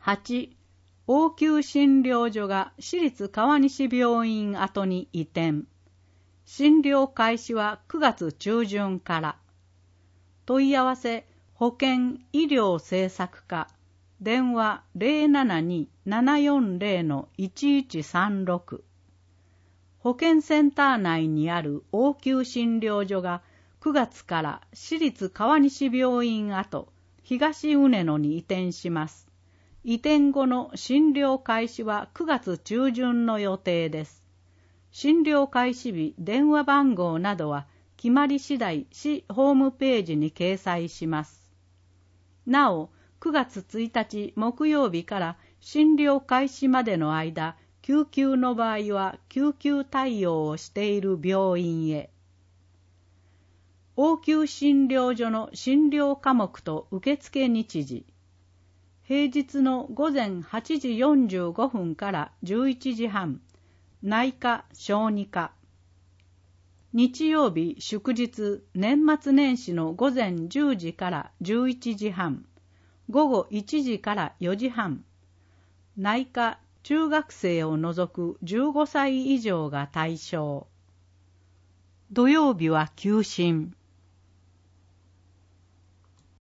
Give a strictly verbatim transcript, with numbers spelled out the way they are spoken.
はち. 応急診療所が市立川西病院跡に移転。診療開始はくがつ中旬から。問い合わせ保健医療政策課、電話 ゼロななに ななよんゼロ のいちいちさんろく。保健センター内にある応急診療所がくがつから市立川西病院跡東畝野に移転します。移転後の診療開始はくがつ中旬の予定です。診療開始日、電話番号などは決まり次第市ホームページに掲載します。なお、くがつついたち木曜日から診療開始までの間、救急の場合は救急対応をしている病院へ。応急診療所の診療科目と受付日時。平日の午前はちじよんじゅうごふんからじゅういちじはん、内科・小児科。日曜日・祝日、年末年始の午前じゅうじからじゅういちじはん、午後いちじからよじはん。内科・中学生を除くじゅうごさい以上が対象。土曜日は休診。